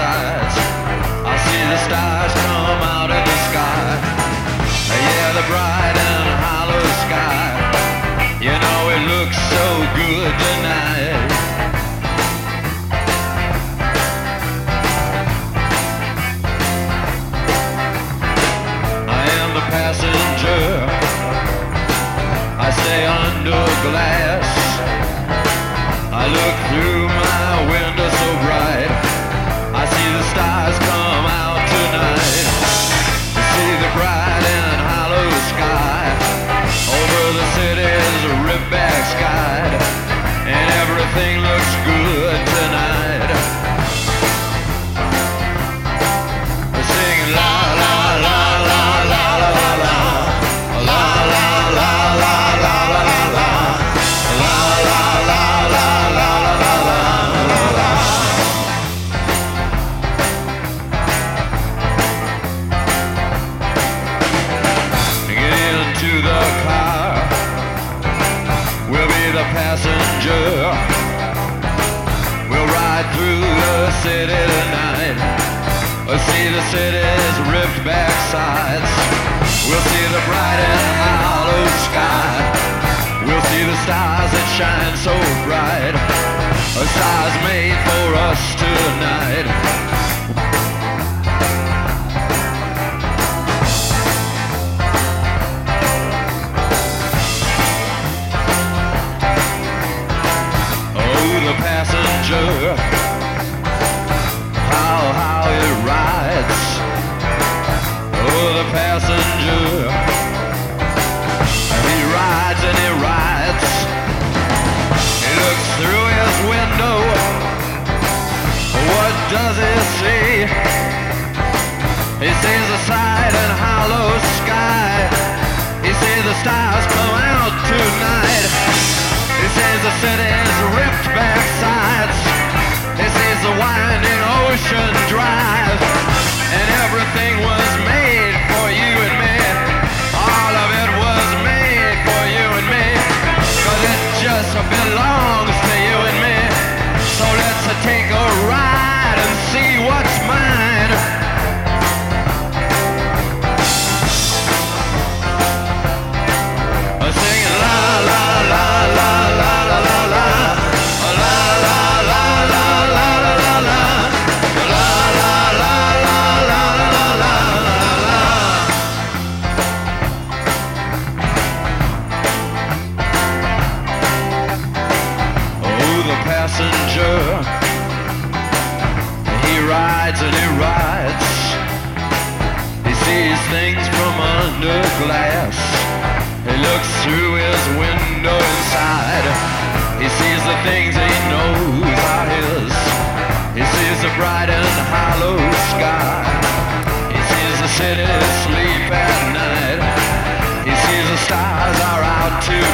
sides. I see the stars come out of the sky. Yeah, the bright and hollow sky. You know it looks so good tonight. I am the passenger. I stay under glass. I look through my window so bright. I see the stars come out tonight. I see the bright and hollow sky. Over the city's ripped back sky. And everything looks good tonight. We're singing la la la la la la la la. La la la la la la la la. La la la la la la la la la. Get into the car. We'll be the passenger. We'll ride through the city tonight. We'll see the city's ripped back sides. We'll see the bright and hollow sky. We'll see the stars that shine so bright. A stars made for us tonight. Oh, the passenger, how it rides. Oh, the passenger, he rides and he rides. He looks through his window. What does he see? He sees the bright and hollow sky. He sees the stars come out tonight. He sees the city's ripped back sides. He sees the winding ocean drive. And everything was made for you and me. All of it was made for you and me. 'Cause it just belongs to you and me. So let's take a ride and see what's mine. Singing la la la la la la la la. La la la la la la la la. La la la la la la la la. Oh, the passenger, he rides and he rides. He sees things from under glass. He looks through his window inside. He sees the things he knows are his. He sees the bright and hollow sky. He sees the city sleep at night. He sees the stars are out tonight.